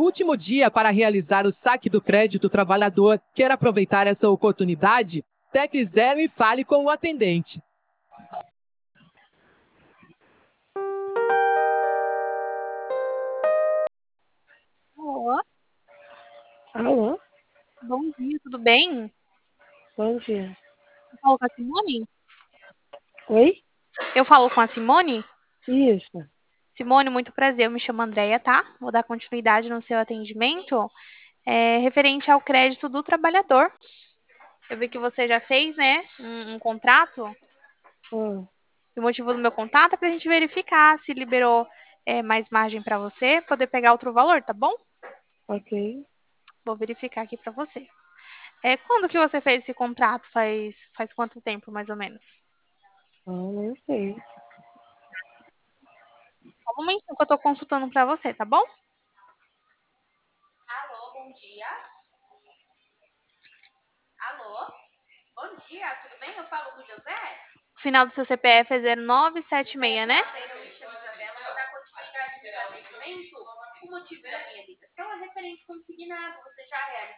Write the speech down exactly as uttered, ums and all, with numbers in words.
Último dia para realizar o saque do crédito trabalhador. Quer aproveitar essa oportunidade? Tecle zero e fale com o atendente. Alô? Alô? Bom dia, tudo bem? Bom dia. Eu falo com a Simone? Oi? Eu falo com a Simone? Isso. Simone, muito prazer, eu me chamo Andréia, tá? Vou dar continuidade no seu atendimento, é, referente ao crédito do trabalhador. Eu vi que você já fez, né, um, um contrato. Hum, O motivo do meu contato é pra gente verificar se liberou é, mais margem para você poder pegar outro valor, tá bom? ok. Vou verificar aqui para você. É, quando que você fez esse contrato? Faz, faz quanto tempo, mais ou menos? Ah, não sei. Só um momentinho que eu tô consultando para você, tá bom? Alô, bom dia. Alô, bom dia, tudo bem? Eu falo com o José? O final do seu C P F é zero nove sete seis, né? Eu me chamo Isabela, vou dar continuidade no seu atendimento. O motivo da minha ligação é referente consignado. Você já realizou